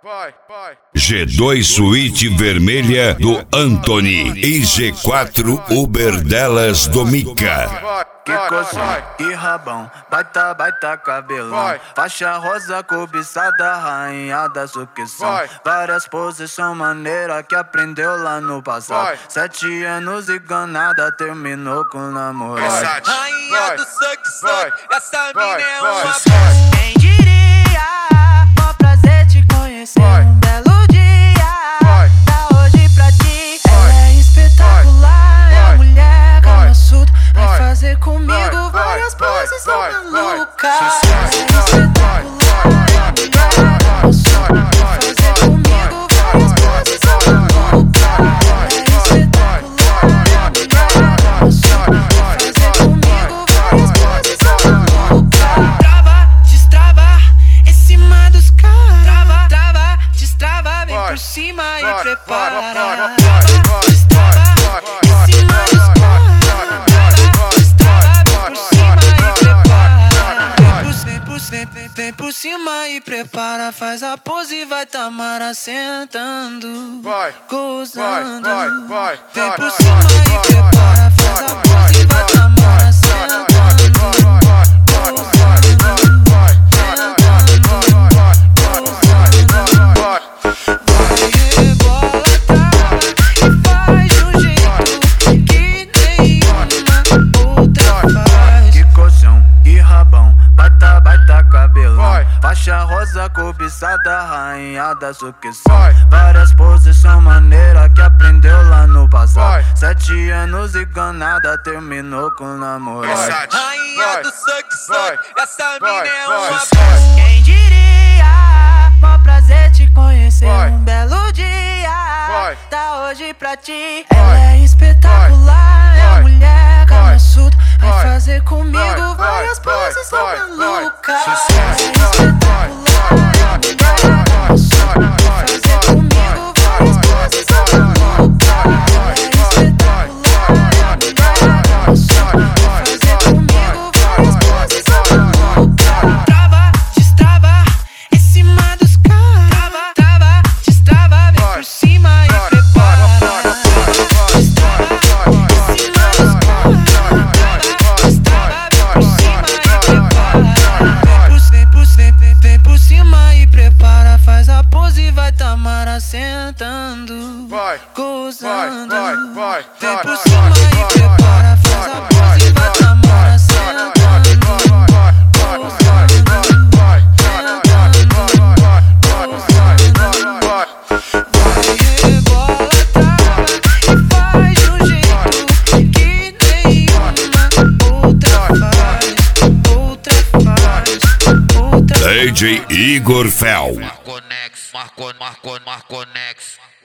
G2 Suíte Vermelha do Anthony e G4 Uber delas do Mika. Que coxão, que rabão, baita cabelão. Faixa rosa cobiçada, rainha da sucção. Várias posições maneiras que aprendeu lá no passado. 7 anos e ganada, terminou com namorado. Rainha do suck, essa mina é uma bosta. Quem diria, mó prazer te conhecer. Um belo dia, tá hoje pra ti. Ela é espetacular, é a mulher Kama Sutra. Vai fazer comigo várias poses malucas. É espetacular, é a mulher Kama Sutra. Vai fazer comigo várias poses malucas. É espetacular, é a mulher Kama Sutra. Vai fazer comigo várias poses malucas. Trava, destrava, em cima dos caras. Trava, destrava, vem por cima e prepara. Trava, destrava, em cima dos caras. Vem por cima e prepara, faz a pose e vai Tamara sentando, gozando. Vem por cima e prepara, faz a pose e vai Tamara sentando, gozando. Faixa rosa cobiçada, rainha da sucção. Várias posições maneiras que aprendeu lá no passado. 7 anos e ganada, terminou com namorado. Rainha do suck, essa mina é uma bosta. Quem diria, mó prazer te conhecer. Um belo dia, tá hoje pra ti. Ela é espetacular, é a mulher Kama Sutra. Vai fazer comigo várias poses malucas. É espetacular, é a mulher Kama Sutra. Vai fazer comigo várias poses malucas. É espetacular, é a mulher Kama Sutra. Vai fazer comigo várias poses malucas. Trava, destrava, em cima dos caras. Trava, destrava, vem por cima e prepara. Vem por cima e prepara, faz a pose e vai Tamara sentando, gozando. Vem por cima e prepara, faz a pose e vai Tamara sentando, gozando. Vai rebola, trava e faz de um jeito que nenhuma outra faz. DJ Igor Fel. Marconex.